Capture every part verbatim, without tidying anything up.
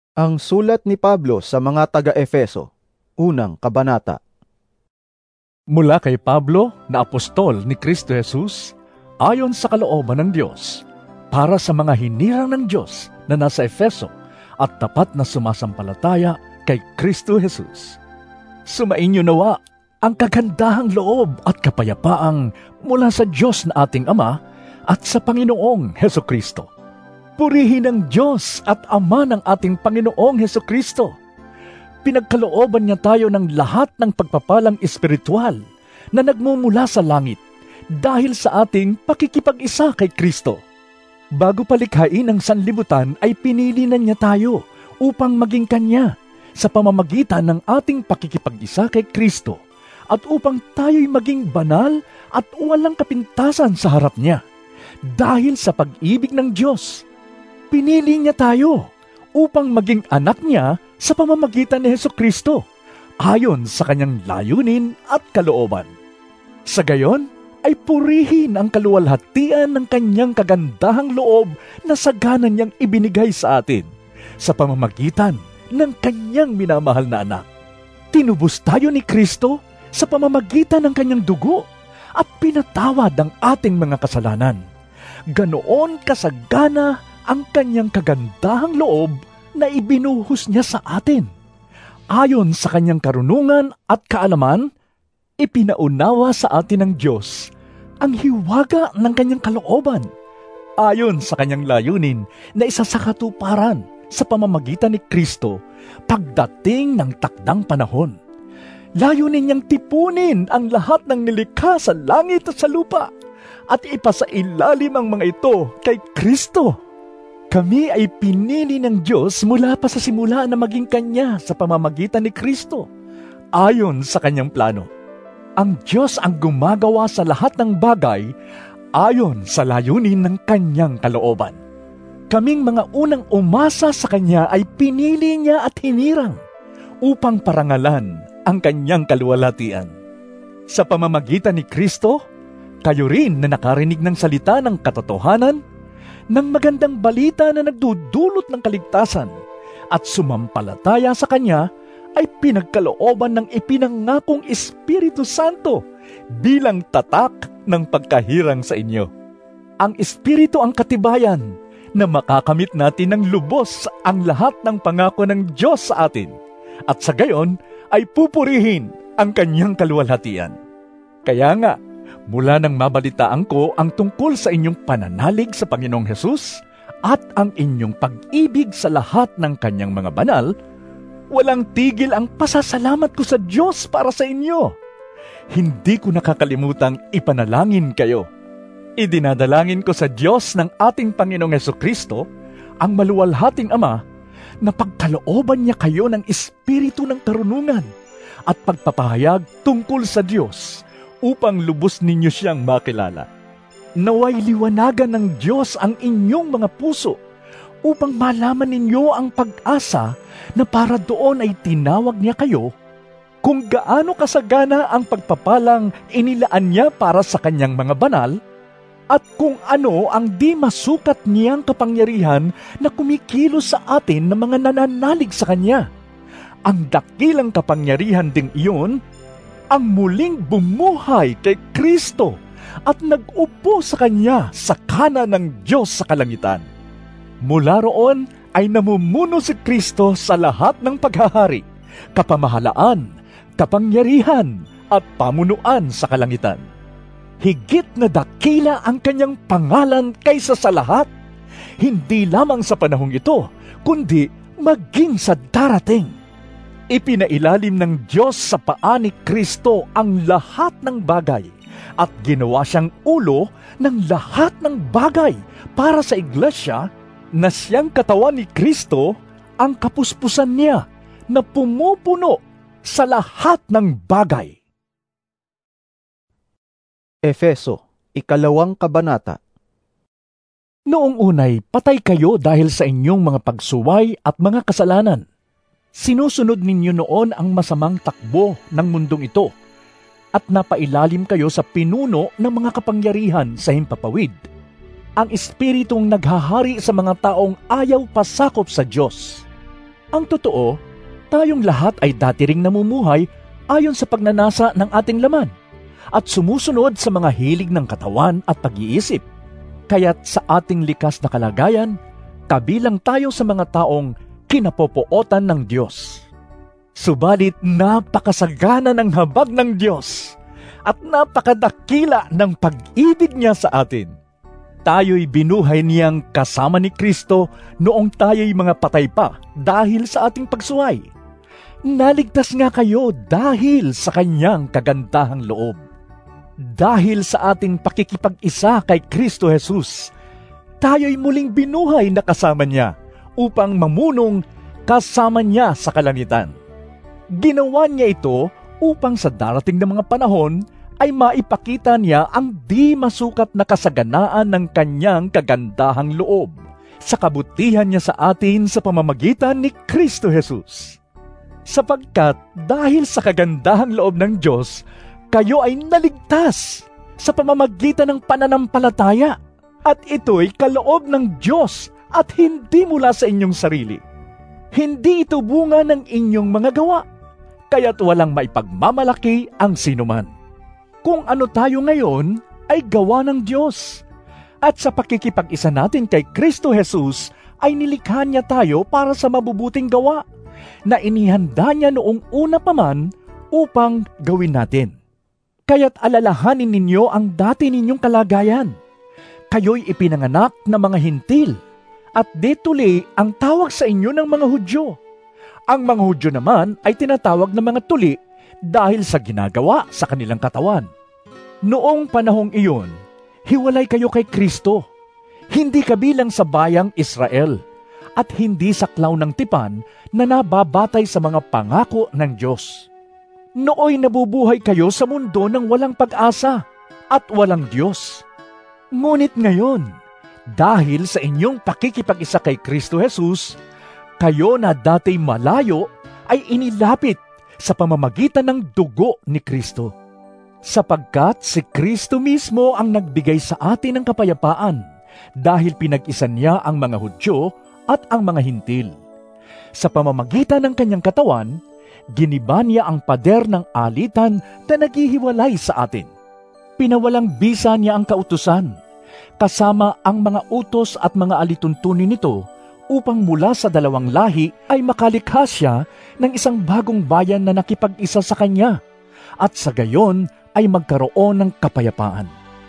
Ang sulat ni Pablo sa mga taga-Efeso, unang kabanata. Mula kay Pablo na apostol ni Kristo Jesus, ayon sa kalooban ng Diyos, para sa mga hinirang ng Diyos na nasa Efeso at tapat na sumasampalataya kay Kristo Jesus. Sumainyo nawa ang kagandahang loob at kapayapaang mula sa Diyos na ating Ama at sa Panginoong Hesukristo. Purihin ang Diyos at Ama ng ating Panginoong Hesukristo. Pinagkalooban niya tayo ng lahat ng pagpapalang espiritual na nagmumula sa langit dahil sa ating pakikipag-isa kay Kristo. Bago palikhain ang sanlibutan ay pinili na niya tayo upang maging Kanya sa pamamagitan ng ating pakikipag-isa kay Kristo at upang tayo'y maging banal at walang kapintasan sa harap niya. Dahil sa pag-ibig ng Diyos, pinili niya tayo upang maging anak niya sa pamamagitan ni Hesukristo, ayon sa kanyang layunin at kalooban. Sa gayon, ay purihin ang kaluwalhatian ng kanyang kagandahang loob na sagana niyang ibinigay sa atin, sa pamamagitan ng kanyang minamahal na anak. Tinubos tayo ni Kristo sa pamamagitan ng kanyang dugo at pinatawad ang ating mga kasalanan. Ganoon kasagana ang kanyang kagandahang loob na ibinuhos niya sa atin. Ayon sa kanyang karunungan at kaalaman, ipinaunawa sa atin ng Diyos ang hiwaga ng kanyang kalooban, ayon sa kanyang layunin na isa sa katuparan sa pamamagitan ni Kristo pagdating ng takdang panahon. Layunin niyang tipunin ang lahat ng nilikha sa langit at sa lupa at ipasailalim ang mga ito kay Kristo. Kami ay pinili ng Diyos mula pa sa simula na maging Kanya sa pamamagitan ni Kristo, ayon sa Kanyang plano. Ang Diyos ang gumagawa sa lahat ng bagay ayon sa layunin ng Kanyang kalooban. Kaming mga unang umasa sa Kanya ay pinili Niya at hinirang upang parangalan ang Kanyang kaluwalhatian. Sa pamamagitan ni Kristo, kayo rin na nakarinig ng salita ng katotohanan, ng magandang balita na nagdudulot ng kaligtasan at sumampalataya sa Kanya ay pinagkalooban ng ipinangakong Espiritu Santo bilang tatak ng pagkahirang sa inyo. Ang Espiritu ang katibayan na makakamit natin ng lubos ang lahat ng pangako ng Diyos sa atin at sa gayon ay pupurihin ang Kanyang kaluwalhatian. Kaya nga, mula nang mabalitaan ko ang tungkol sa inyong pananalig sa Panginoong Hesus at ang inyong pag-ibig sa lahat ng Kanyang mga banal, walang tigil ang pasasalamat ko sa Diyos para sa inyo. Hindi ko nakakalimutang ipanalangin kayo. Idinadalangin ko sa Diyos ng ating Panginoong Hesukristo, ang maluwalhating Ama, na pagkalooban niya kayo ng espiritu ng karunungan at pagpapahayag tungkol sa Diyos, upang lubos ninyo siyang makilala. Naway liwanagan ng Diyos ang inyong mga puso upang malaman ninyo ang pag-asa na para doon ay tinawag niya kayo, kung gaano kasagana ang pagpapalang inilaan niya para sa kanyang mga banal, at kung ano ang di masukat niyang kapangyarihan na kumikilos sa atin na mga nananalig sa kanya. Ang dakilang kapangyarihan ding iyon ang muling bumuhay kay Kristo at nag-upo sa Kanya sa kanan ng Diyos sa kalangitan. Mula roon ay namumuno si Kristo sa lahat ng paghahari, kapamahalaan, kapangyarihan at pamunuan sa kalangitan. Higit na dakila ang Kanyang pangalan kaysa sa lahat, hindi lamang sa panahong ito, kundi maging sa darating. Ipinailalim ng Diyos sa paa ni Kristo ang lahat ng bagay at ginawa siyang ulo ng lahat ng bagay para sa iglesia na siyang katawan ni Kristo, ang kapuspusan niya na pumupuno sa lahat ng bagay. Efeso, ikalawang kabanata. Noong unay, patay kayo dahil sa inyong mga pagsuway at mga kasalanan. Sinusunod ninyo noon ang masamang takbo ng mundong ito at napailalim kayo sa pinuno ng mga kapangyarihan sa himpapawid, ang espiritong naghahari sa mga taong ayaw pasakop sa Diyos. Ang totoo, tayong lahat ay dati ring namumuhay ayon sa pagnanasa ng ating laman at sumusunod sa mga hilig ng katawan at pag-iisip. Kaya't sa ating likas na kalagayan, kabilang tayo sa mga taong kinapopootan ng Diyos. Subalit napakasagana ng habag ng Diyos at napakadakila ng pag-ibig niya sa atin. Tayo'y binuhay niyang kasama ni Kristo noong tayo'y mga patay pa dahil sa ating pagsuway. Naligtas nga kayo dahil sa kanyang kagandahang loob. Dahil sa ating pakikipag-isa kay Kristo Jesus, tayo'y muling binuhay na kasama niya upang mamunong kasama niya sa kalangitan. Ginawa niya ito upang sa darating na mga panahon ay maipakita niya ang di masukat na kasaganaan ng kanyang kagandahang loob sa kabutihan niya sa atin sa pamamagitan ni Kristo Jesus. Sapagkat dahil sa kagandahang loob ng Diyos, kayo ay naligtas sa pamamagitan ng pananampalataya, at ito'y kaloob ng Diyos at hindi mula sa inyong sarili. Hindi ito bunga ng inyong mga gawa, kaya't walang maipagmamalaki ang sinuman. Kung ano tayo ngayon ay gawa ng Diyos, at sa pakikipag-isa natin kay Kristo Jesus ay nilikha niya tayo para sa mabubuting gawa na inihanda niya noong una pa man upang gawin natin. Kaya't alalahanin ninyo ang dati ninyong kalagayan. Kayo'y ipinanganak na mga hintil, at di tuli ang tawag sa inyo ng mga Hudyo. Ang mga Hudyo naman ay tinatawag na mga tuli dahil sa ginagawa sa kanilang katawan. Noong panahong iyon, hiwalay kayo kay Kristo, hindi kabilang sa bayang Israel, at hindi saklaw ng tipan na nababatay sa mga pangako ng Diyos. Nooy nabubuhay kayo sa mundo ng walang pag-asa at walang Diyos. Ngunit ngayon, dahil sa inyong pakikipag-isa kay Kristo Jesus, kayo na dati malayo ay inilapit sa pamamagitan ng dugo ni Kristo. Sapagkat si Kristo mismo ang nagbigay sa atin ng kapayapaan dahil pinag-isa niya ang mga Hudyo at ang mga hintil. Sa pamamagitan ng kanyang katawan, giniba niya ang pader ng alitan na naghihiwalay sa atin. Pinawalang bisa niya ang kautusan, kasama ang mga utos at mga alituntunin nito, upang mula sa dalawang lahi ay makalikha siya ng isang bagong bayan na nakipag-isa sa kanya, at sa gayon ay magkaroon ng kapayapaan.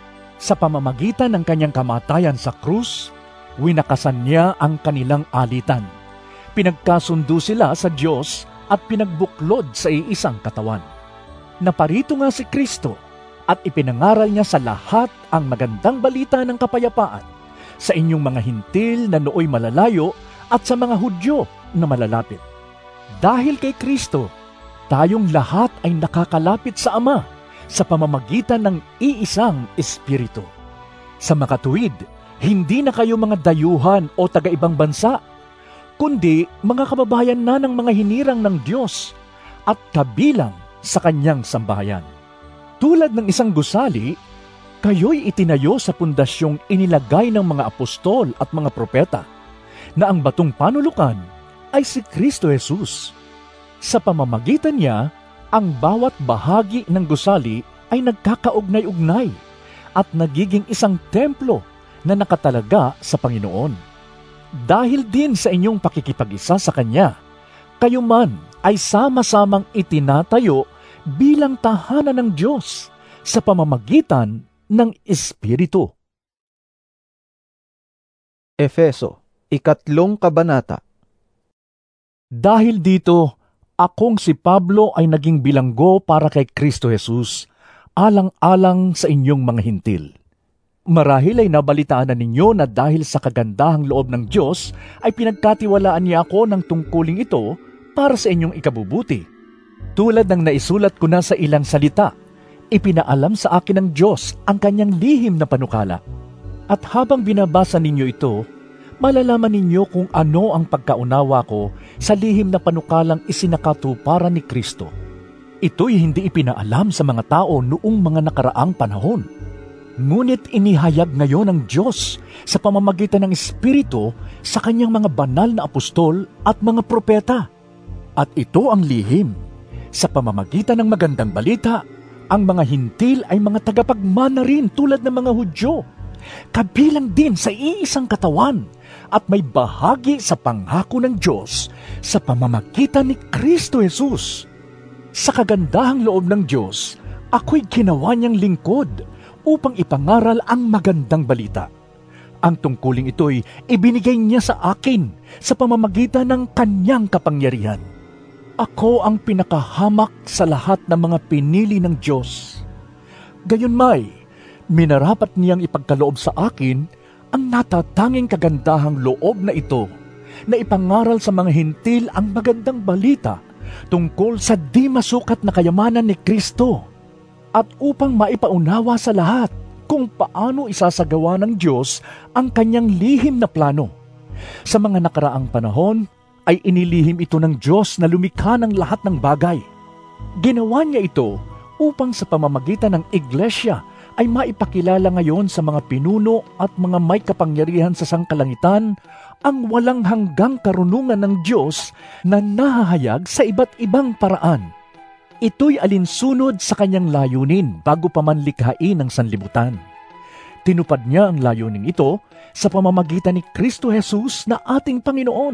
Sa pamamagitan ng kanyang kamatayan sa krus, winakasan niya ang kanilang alitan. Pinagkasundo sila sa Diyos at pinagbuklod sa iisang katawan. Naparito nga si Kristo at ipinangaral niya sa lahat ang magandang balita ng kapayapaan sa inyong mga hintil na nooy malalayo at sa mga Hudyo na malalapit. Dahil kay Kristo, tayong lahat ay nakakalapit sa Ama sa pamamagitan ng iisang Espiritu. Sa makatuwid, hindi na kayo mga dayuhan o taga-ibang bansa, kundi mga kababayan na ng mga hinirang ng Diyos at kabilang sa kanyang sambahayan. Tulad ng isang gusali, kayo'y itinayo sa pundasyong inilagay ng mga apostol at mga propeta, na ang batong panulukan ay si Kristo Jesus. Sa pamamagitan niya, ang bawat bahagi ng gusali ay nagkakaugnay-ugnay at nagiging isang templo na nakatalaga sa Panginoon. Dahil din sa inyong pakikipag-isa sa Kanya, kayo man ay sama-samang itinatayo bilang tahanan ng Diyos sa pamamagitan ng Espiritu. Efeso, ikatlong kabanata. Dahil dito, akong si Pablo ay naging bilanggo para kay Kristo Jesus, alang-alang sa inyong mga hintil. Marahil ay nabalitaan na ninyo na dahil sa kagandahang loob ng Diyos ay pinagkatiwalaan niya ako ng tungkuling ito para sa inyong ikabubuti. Tulad ng naisulat ko na sa ilang salita, ipinaalam sa akin ng Diyos ang kanyang lihim na panukala. At habang binabasa ninyo ito, malalaman ninyo kung ano ang pagkaunawa ko sa lihim na panukalang isinakatuparan ni Kristo. Ito'y hindi ipinaalam sa mga tao noong mga nakaraang panahon. Ngunit inihayag ngayon ng Diyos sa pamamagitan ng Espiritu sa kanyang mga banal na apostol at mga propeta. At ito ang lihim. Sa pamamagitan ng magandang balita, ang mga hintil ay mga tagapagmana rin tulad ng mga Hudyo, kabilang din sa iisang katawan at may bahagi sa pangako ng Diyos sa pamamagitan ni Kristo Jesus. Sa kagandahang loob ng Diyos, ako'y ginawa niyang lingkod upang ipangaral ang magandang balita. Ang tungkuling ito'y ibinigay niya sa akin sa pamamagitan ng kanyang kapangyarihan. Ako ang pinakahamak sa lahat ng mga pinili ng Diyos. Gayunmay, minarapat niyang ipagkaloob sa akin ang natatanging kagandahang loob na ito, na ipangaral sa mga hintil ang magandang balita tungkol sa di masukat na kayamanan ni Kristo, at upang maipaunawa sa lahat kung paano isasagawa ng Diyos ang kanyang lihim na plano. Sa mga nakaraang panahon, ay inilihim ito ng Diyos na lumikha ng lahat ng bagay. Ginawa niya ito upang sa pamamagitan ng iglesia ay maipakilala ngayon sa mga pinuno at mga may kapangyarihan sa sangkalangitan ang walang hanggang karunungan ng Diyos na nahahayag sa iba't ibang paraan. Ito'y alinsunod sa kanyang layunin bago pa man likhain ang sanlibutan. Tinupad niya ang layuning ito sa pamamagitan ni Kristo Jesus na ating Panginoon.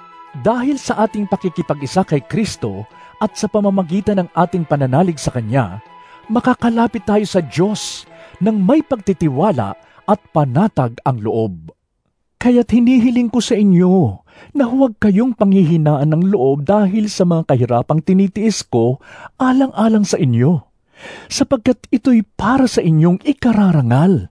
Dahil sa ating pakikipag-isa kay Kristo at sa pamamagitan ng ating pananalig sa Kanya, makakalapit tayo sa Diyos nang may pagtitiwala at panatag ang loob. Kaya't hinihiling ko sa inyo na huwag kayong panghihinaan ng loob dahil sa mga kahirapang tinitiis ko alang-alang sa inyo, sapagkat ito'y para sa inyong ikararangal.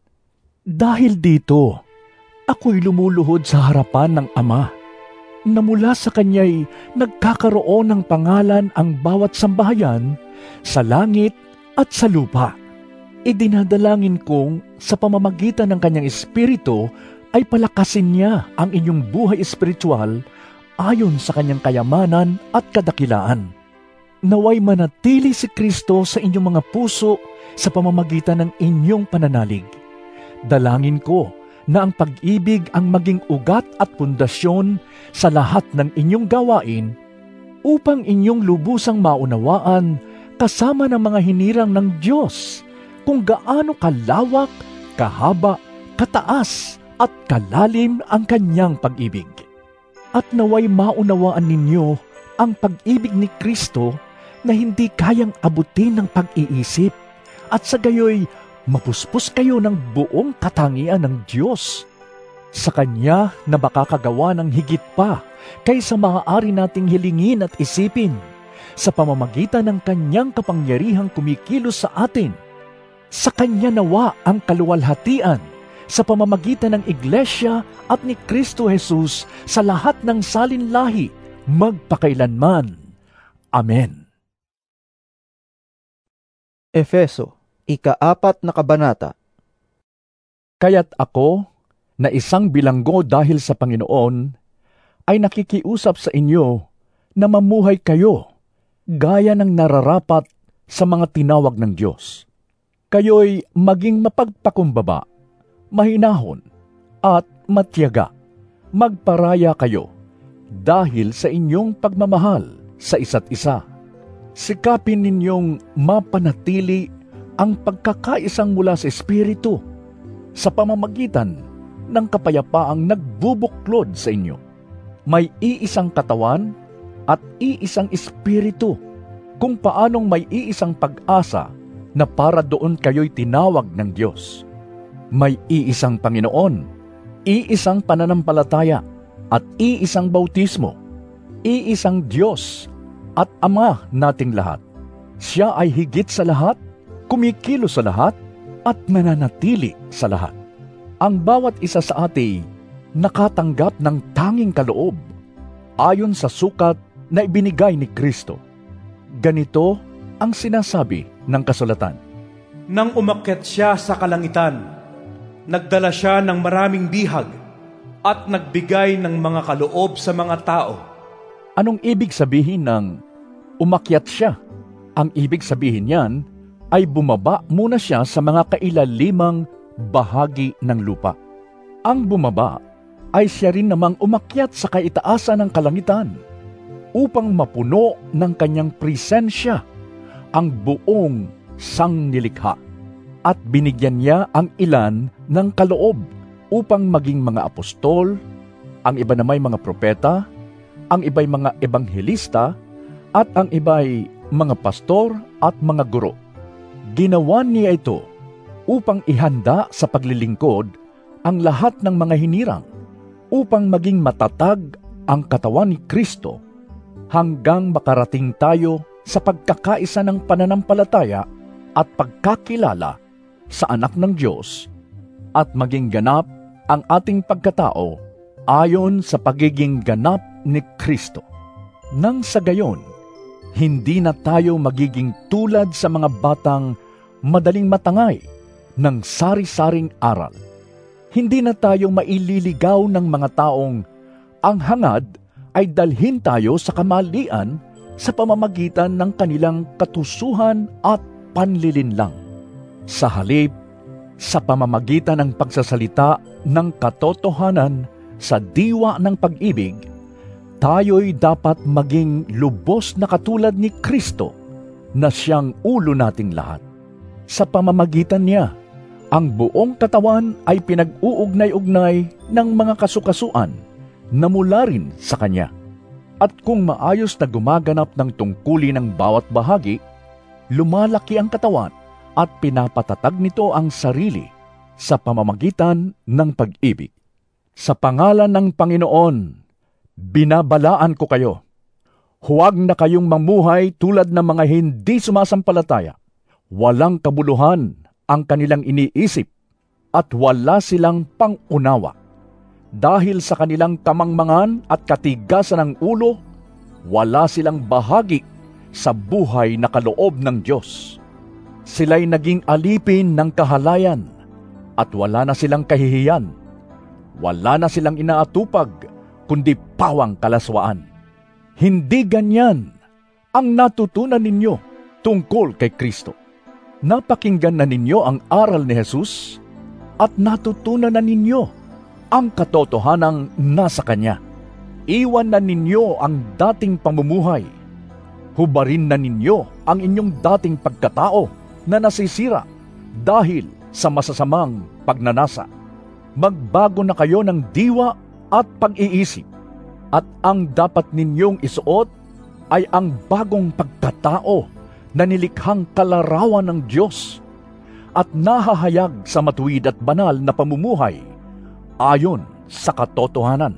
Dahil dito, ako'y lumuluhod sa harapan ng Ama, na mula sa Kanya'y nagkakaroon ng pangalan ang bawat sambahayan sa langit at sa lupa. Idinadalangin kong sa pamamagitan ng Kanyang Espiritu ay palakasin niya ang inyong buhay espiritual ayon sa kanyang kayamanan at kadakilaan. Naway manatili si Kristo sa inyong mga puso sa pamamagitan ng inyong pananalig. Dalangin ko na ang pag-ibig ang maging ugat at pundasyon sa lahat ng inyong gawain upang inyong lubusang maunawaan kasama ng mga hinirang ng Diyos kung gaano kalawak, kahaba, kataas, at kalalim ang kanyang pag-ibig. At naway maunawaan ninyo ang pag-ibig ni Kristo na hindi kayang abutin ng pag-iisip, at sa gayoy mapuspos kayo ng buong katangian ng Diyos. Sa Kanya na makakagawa ng higit pa kaysa maaari nating hilingin at isipin, sa pamamagitan ng Kanyang kapangyarihang kumikilos sa atin. Sa Kanya nawa ang kaluwalhatian sa pamamagitan ng Iglesia at ni Kristo Jesus sa lahat ng salinlahi, magpakailanman. Amen. Efeso, ika-apat na kabanata. Kaya't ako, na isang bilanggo dahil sa Panginoon, ay nakikiusap sa inyo na mamuhay kayo gaya ng nararapat sa mga tinawag ng Diyos. Kayo'y maging mapagpakumbaba, mahinahon, at matyaga. Magparaya kayo dahil sa inyong pagmamahal sa isa't isa. Sikapin ninyong mapanatili ang pagkakaisang mula sa Espiritu sa pamamagitan ng kapayapaang nagbubuklod sa inyo. May iisang katawan at iisang Espiritu, kung paanong may iisang pag-asa na para doon kayo'y tinawag ng Diyos. May iisang Panginoon, iisang pananampalataya, at iisang bautismo, iisang Diyos at Ama nating lahat. Siya ay higit sa lahat, kumikilos sa lahat, at nananatili sa lahat. Ang bawat isa sa atin nakatanggap ng tanging kaloob ayon sa sukat na ibinigay ni Kristo. Ganito ang sinasabi ng kasulatan. Nang umakyat siya sa kalangitan, nagdala siya ng maraming bihag at nagbigay ng mga kaloob sa mga tao. Anong ibig sabihin ng umakyat siya? Ang ibig sabihin niyan, ay bumaba muna siya sa mga kailalimang bahagi ng lupa. Ang bumaba ay siya rin namang umakyat sa kaitaasan ng kalangitan upang mapuno ng kanyang presensya ang buong sangnilikha. At binigyan niya ang ilan ng kaloob upang maging mga apostol, ang iba namay mga propeta, ang iba'y mga ebanghelista, at ang iba'y mga pastor at mga guro. Ginawa niya ito upang ihanda sa paglilingkod ang lahat ng mga hinirang, upang maging matatag ang katawan ni Kristo hanggang makarating tayo sa pagkakaisa ng pananampalataya at pagkakilala sa anak ng Diyos, at maging ganap ang ating pagkatao ayon sa pagiging ganap ni Kristo. Nang sa gayon, hindi na tayo magiging tulad sa mga batang madaling matangay ng sari-saring aral. Hindi na tayo maililigaw ng mga taong ang hangad ay dalhin tayo sa kamalian sa pamamagitan ng kanilang katusuhan at panlilinlang. Sa halip, sa pamamagitan ng pagsasalita ng katotohanan sa diwa ng pag-ibig, tayo'y dapat maging lubos na katulad ni Kristo na siyang ulo nating lahat. Sa pamamagitan niya, ang buong katawan ay pinag-uugnay-ugnay ng mga kasukasuan na mula rin sa Kanya. At kung maayos na gumaganap ng tungkulin ng bawat bahagi, lumalaki ang katawan at pinapatatag nito ang sarili sa pamamagitan ng pag-ibig. Sa pangalan ng Panginoon, binabalaan ko kayo. Huwag na kayong mamuhay tulad ng mga hindi sumasampalataya. Walang kabuluhan ang kanilang iniisip at wala silang pangunawa. Dahil sa kanilang kamangmangan at katigasan ng ulo, wala silang bahagi sa buhay na kaloob ng Diyos. Sila'y naging alipin ng kahalayan at wala na silang kahihiyan. Wala na silang inaatupag, kundi pawang kalaswaan. Hindi ganyan ang natutunan ninyo tungkol kay Kristo. Napakinggan na ninyo ang aral ni Jesus at natutunan na ninyo ang katotohanang nasa Kanya. Iwan na ninyo ang dating pamumuhay. Hubarin na ninyo ang inyong dating pagkatao na nasisira dahil sa masasamang pagnanasa. Magbago na kayo ng diwa at pag-iisip, at ang dapat ninyong isuot ay ang bagong pagkatao na nilikhang kalarawan ng Diyos at nahahayag sa matuwid at banal na pamumuhay ayon sa katotohanan.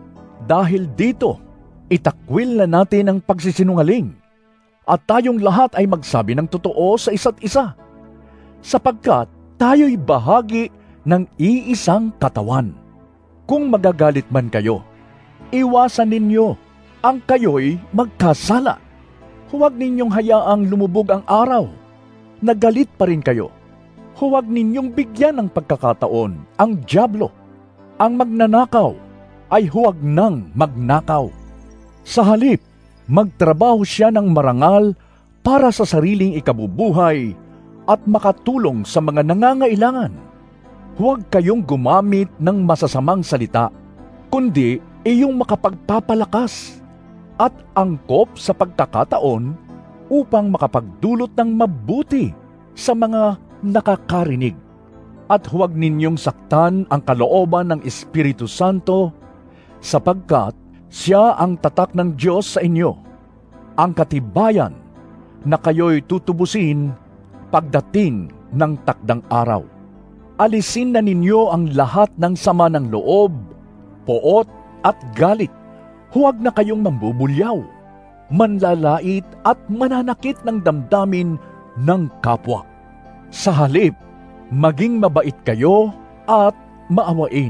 Dahil dito, itakwil na natin ang pagsisinungaling at tayong lahat ay magsabi ng totoo sa isa't isa, sapagkat tayo'y bahagi ng iisang katawan. Kung magagalit man kayo, iwasan ninyo ang kayo'y magkasala. Huwag ninyong hayaang lumubog ang araw. Nagalit pa rin kayo. Huwag ninyong bigyan ng pagkakataon ang dyablo. Ang magnanakaw ay huwag nang magnakaw. Sa halip, magtrabaho siya ng marangal para sa sariling ikabubuhay at makatulong sa mga nangangailangan. Huwag kayong gumamit ng masasamang salita, kundi iyong makapagpapalakas at angkop sa pagkakataon upang makapagdulot ng mabuti sa mga nakakarinig. At huwag ninyong saktan ang kalooban ng Espiritu Santo, sapagkat siya ang tatak ng Diyos sa inyo, ang katibayan na kayo'y tutubusin pagdating ng takdang araw. Alisin na ninyo ang lahat ng sama ng loob, poot at galit. Huwag na kayong mambubulyaw, manlalait at mananakit ng damdamin ng kapwa. Sa halip, maging mabait kayo at maawain.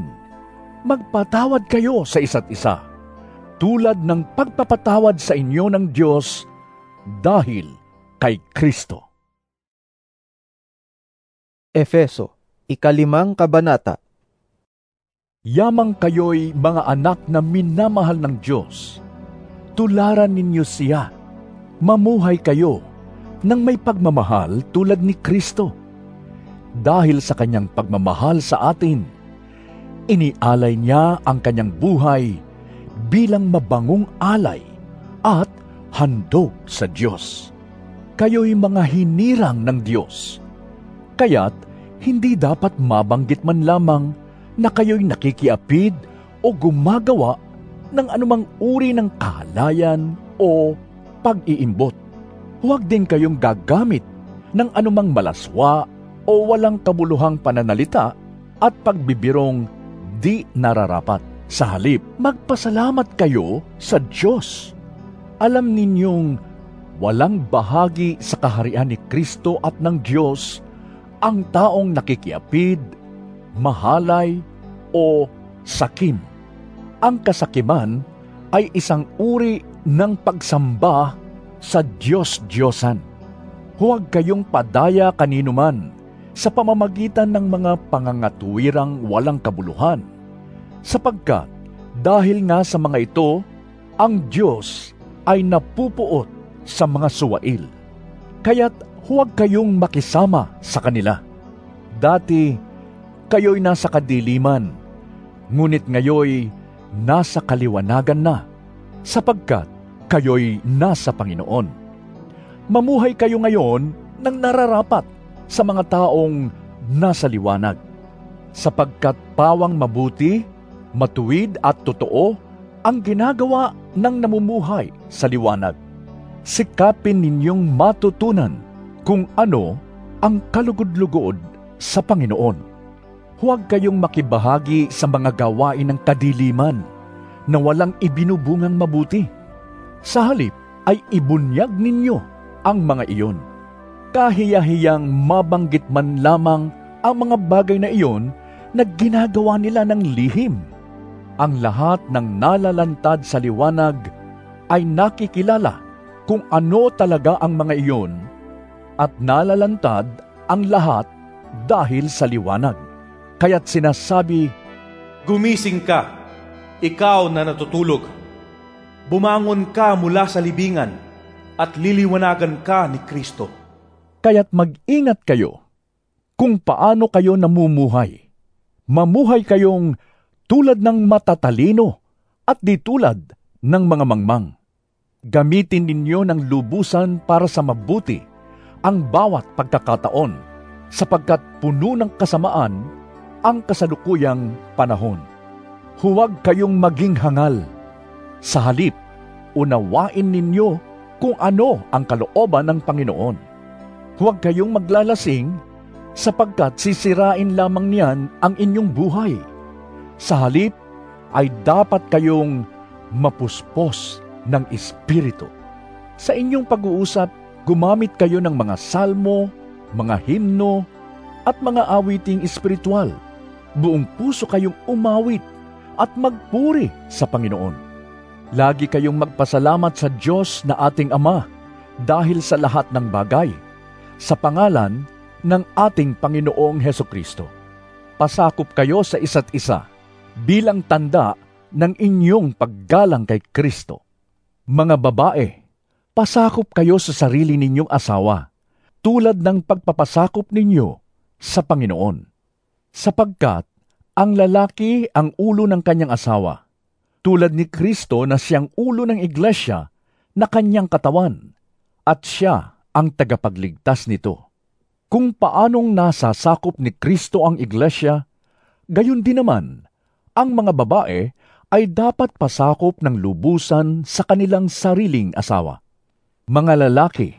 Magpatawad kayo sa isa't isa, tulad ng pagpapatawad sa inyo ng Diyos dahil kay Kristo. Efeso, ikalimang kabanata. Yamang kayo'y mga anak na minamahal ng Diyos. Tularan ninyo siya. Mamuhay kayo ng may pagmamahal tulad ni Kristo. Dahil sa kanyang pagmamahal sa atin, inialay niya ang kanyang buhay bilang mabangong alay at handog sa Diyos. Kayo'y mga hinirang ng Diyos, kaya't hindi dapat mabanggit man lamang na kayo'y nakikiapid o gumagawa ng anumang uri ng kahalayan o pag-iimbot. Huwag din kayong gagamit ng anumang malaswa o walang kabuluhang pananalita at pagbibirong di nararapat. Sa halip, magpasalamat kayo sa Diyos. Alam ninyong walang bahagi sa kaharian ni Kristo at ng Diyos ang taong nakikiapid, mahalay o sakim. Ang kasakiman ay isang uri ng pagsamba sa Diyos-Diyosan. Huwag kayong padaya kaninuman sa pamamagitan ng mga pangangatuwirang walang kabuluhan, sapagkat dahil nga sa mga ito, ang Diyos ay napupuot sa mga suwail. Kaya't huwag kayong makisama sa kanila. Dati, kayo'y nasa kadiliman, ngunit ngayoy nasa kaliwanagan na, sapagkat kayo'y nasa Panginoon. Mamuhay kayo ngayon ng nararapat sa mga taong nasa liwanag, sapagkat pawang mabuti, matuwid at totoo ang ginagawa ng namumuhay sa liwanag. Sikapin ninyong matutunan kung ano ang kalugod-lugod sa Panginoon. Huwag kayong makibahagi sa mga gawain ng kadiliman na walang ibinubungang mabuti. Sa halip ay ibunyag ninyo ang mga iyon. Kahiya-hiyang mabanggit man lamang ang mga bagay na iyon na ginagawa nila ng lihim. Ang lahat ng nalalantad sa liwanag ay nakikilala kung ano talaga ang mga iyon, at nalalantad ang lahat dahil sa liwanag. Kaya't sinasabi, Gumising ka, ikaw na natutulog. Bumangon ka mula sa libingan at liliwanagan ka ni Kristo. Kaya't mag-ingat kayo kung paano kayo namumuhay. Mamuhay kayong tulad ng matatalino at di tulad ng mga mangmang. Gamitin ninyo ng lubusan para sa mabuti ang bawat pagkakataon, sapagkat puno ng kasamaan ang kasalukuyang panahon. Huwag kayong maging hangal. Sa halip, unawain ninyo kung ano ang kalooban ng Panginoon. Huwag kayong maglalasing, sapagkat sisirain lamang niyan ang inyong buhay. Sa halip, ay dapat kayong mapuspos ng Espiritu. Sa inyong pag-uusap, gumamit kayo ng mga salmo, mga himno, at mga awiting espiritual. Buong puso kayong umawit at magpuri sa Panginoon. Lagi kayong magpasalamat sa Diyos na ating Ama dahil sa lahat ng bagay, sa pangalan ng ating Panginoong Hesukristo. Pasakop kayo sa isa't isa bilang tanda ng inyong paggalang kay Kristo. Mga babae, pasakop kayo sa sarili ninyong asawa, tulad ng pagpapasakop ninyo sa Panginoon. Sapagkat ang lalaki ang ulo ng kanyang asawa, tulad ni Kristo na siyang ulo ng iglesia na kanyang katawan, at siya ang tagapagligtas nito. Kung paanong nasasakop ni Kristo ang iglesia, gayon din naman, ang mga babae ay dapat pasakop ng lubusan sa kanilang sariling asawa. Mga lalaki,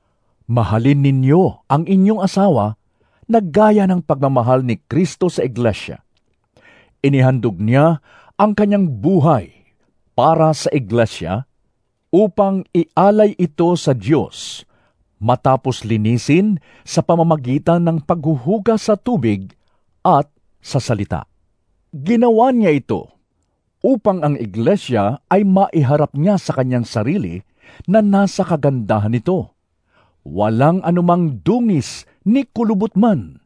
mahalin ninyo ang inyong asawa na gaya ng pagmamahal ni Kristo sa iglesia. Inihandog niya ang kanyang buhay para sa iglesia upang ialay ito sa Diyos matapos linisin sa pamamagitan ng paghuhugas sa tubig at sa salita. Ginawa niya ito upang ang iglesia ay maiharap niya sa kanyang sarili na nasa kagandahan nito. Walang anumang dungis ni kulubot man,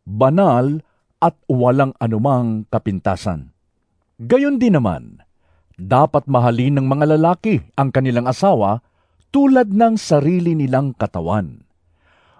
banal at walang anumang kapintasan. Gayon din naman, dapat mahalin ng mga lalaki ang kanilang asawa tulad ng sarili nilang katawan.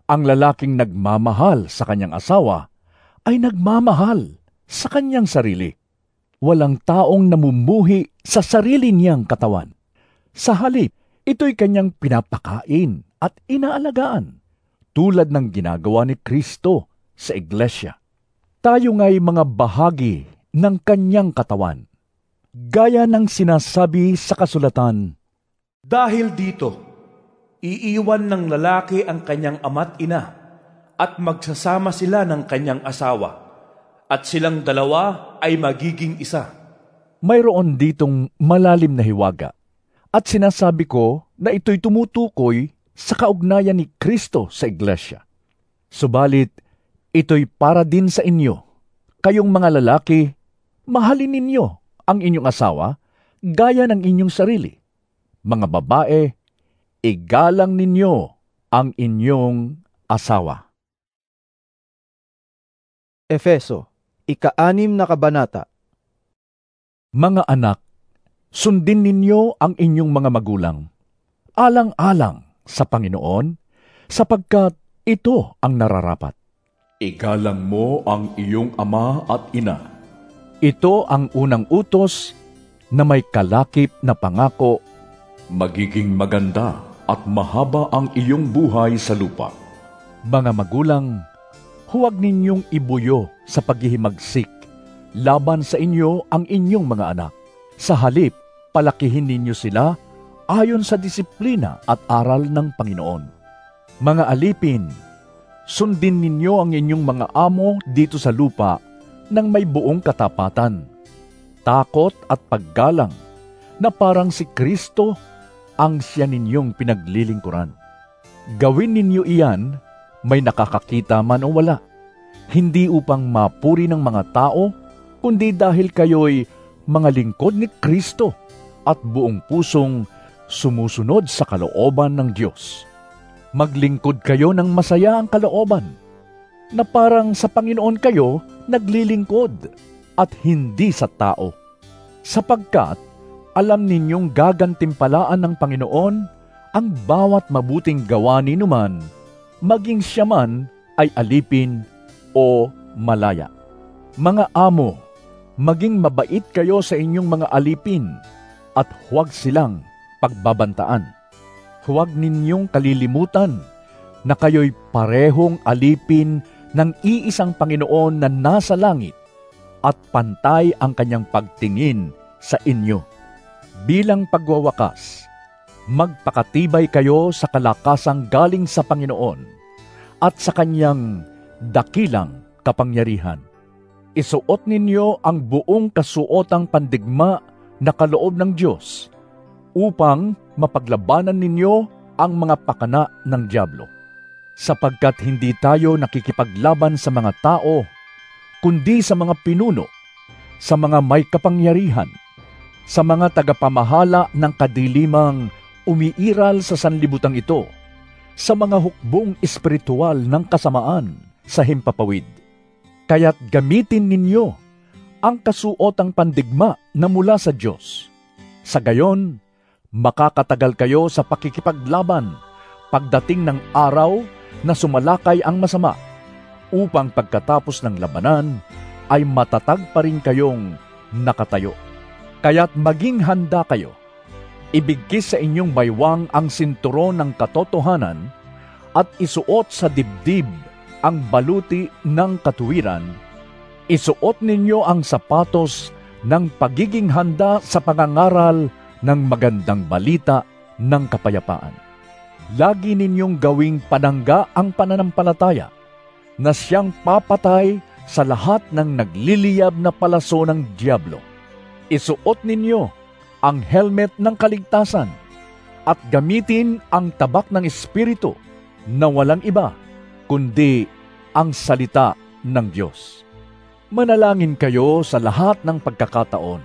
Ang lalaking nagmamahal sa kanyang asawa ay nagmamahal sa kanyang sarili. Walang taong namumuhi sa sarili niyang katawan. Sa halip, ito'y kanyang pinapakain at inaalagaan, tulad ng ginagawa ni Kristo sa iglesia. Tayo nga'y mga bahagi ng kanyang katawan. Gaya ng sinasabi sa kasulatan, Dahil dito, iiwan ng lalaki ang kanyang ama't ina, at magsasama sila ng kanyang asawa, at silang dalawa ay magiging isa. Mayroon ditong malalim na hiwaga, at sinasabi ko na ito'y tumutukoy sa kaugnayan ni Kristo sa iglesia. Subalit, ito'y para din sa inyo. Kayong mga lalaki, mahalin ninyo ang inyong asawa gaya ng inyong sarili. Mga babae, igalang ninyo ang inyong asawa. Efeso, ika-anim na kabanata. Mga anak, sundin ninyo ang inyong mga magulang, alang-alang sa Panginoon, sapagkat ito ang nararapat. Igalang mo ang iyong ama at ina. Ito ang unang utos na may kalakip na pangako. Magiging maganda at mahaba ang iyong buhay sa lupa. Mga magulang, huwag ninyong ibuyo sa paghihimagsik laban sa inyo ang inyong mga anak. Sa halip, palakihin ninyo sila ayon sa disiplina at aral ng Panginoon. Mga alipin, sundin ninyo ang inyong mga amo dito sa lupa ng may buong katapatan, takot at paggalang, na parang si Kristo ang siya ninyong pinaglilingkuran. Gawin ninyo iyan, may nakakakita man o wala, hindi upang mapuri ng mga tao, kundi dahil kayo'y mga lingkod ni Kristo at buong pusong sumusunod sa kalooban ng Diyos. Maglingkod kayo ng masaya ang kalooban, na parang sa Panginoon kayo naglilingkod at hindi sa tao. Sapagkat alam ninyong gagantimpalaan ng Panginoon ang bawat mabuting gawa ninuman, maging siya man ay alipin o malaya. Mga amo, maging mabait kayo sa inyong mga alipin at huwag silang pagbabantaan. Huwag ninyong kalilimutan na kayo'y parehong alipin ng iisang Panginoon na nasa langit at pantay ang kanyang pagtingin sa inyo. Bilang pagwawakas, magpakatibay kayo sa kalakasang galing sa Panginoon at sa kanyang dakilang kapangyarihan. Isuot ninyo ang buong kasuotang pandigma na kaloob ng Diyos upang mapaglabanan ninyo ang mga pakana ng dyablo. Sapagkat hindi tayo nakikipaglaban sa mga tao, kundi sa mga pinuno, sa mga may kapangyarihan, sa mga tagapamahala ng kadilimang umiiral sa sanlibutan ito, sa mga hukbong espiritual ng kasamaan sa himpapawid. Kaya't gamitin ninyo ang kasuotang pandigma na mula sa Diyos. Sa gayon, makakatagal kayo sa pakikipaglaban pagdating ng araw na sumalakay ang masama, upang pagkatapos ng labanan ay matatag pa rin kayong nakatayo. Kaya't maging handa kayo. Ibigkis sa inyong baywang ang sinturon ng katotohanan at isuot sa dibdib ang baluti ng katuwiran. Isuot ninyo ang sapatos ng pagiging handa sa pangangaral ng magandang balita ng kapayapaan. Lagi ninyong gawing panangga ang pananampalataya na siyang papatay sa lahat ng nagliliyab na palaso ng dyablo. Isuot ninyo ang helmet ng kaligtasan at gamitin ang tabak ng Espiritu na walang iba kundi ang salita ng Diyos. Manalangin kayo sa lahat ng pagkakataon.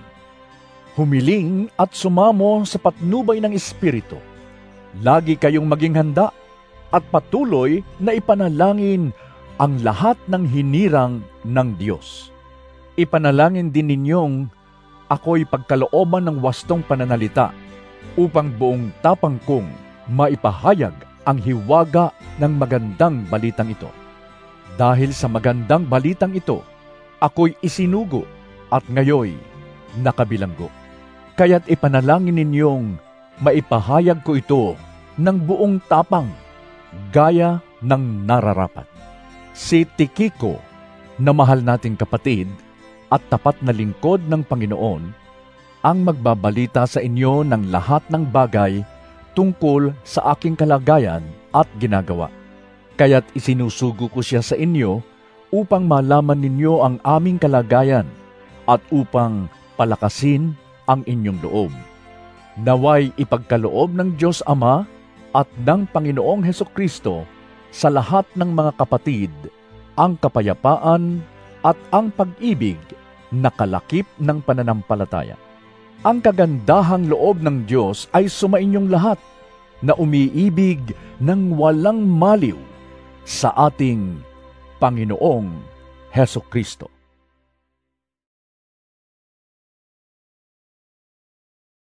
Humiling at sumamo sa patnubay ng Espiritu. Lagi kayong maging handa at patuloy na ipanalangin ang lahat ng hinirang ng Diyos. Ipanalangin din ninyong ako'y pagkalooban ng wastong pananalita upang buong tapang kong maipahayag ang hiwaga ng magandang balitang ito. Dahil sa magandang balitang ito, ako'y isinugo at ngayoy nakabilanggo. Kaya't ipanalangin ninyong maipahayag ko ito ng buong tapang, gaya ng nararapat. Si Tikiko, na mahal nating kapatid at tapat na lingkod ng Panginoon, ang magbabalita sa inyo ng lahat ng bagay tungkol sa aking kalagayan at ginagawa. Kaya't isinusugo ko siya sa inyo upang malaman ninyo ang aming kalagayan at upang palakasin ang inyong loob. Naway ipagkaloob ng Diyos Ama at ng Panginoong Hesukristo sa lahat ng mga kapatid ang kapayapaan at ang pag-ibig na kalakip ng pananampalataya. Ang kagandahang loob ng Diyos ay sumainyong lahat na umiibig ng walang maliw sa ating Panginoong Hesukristo.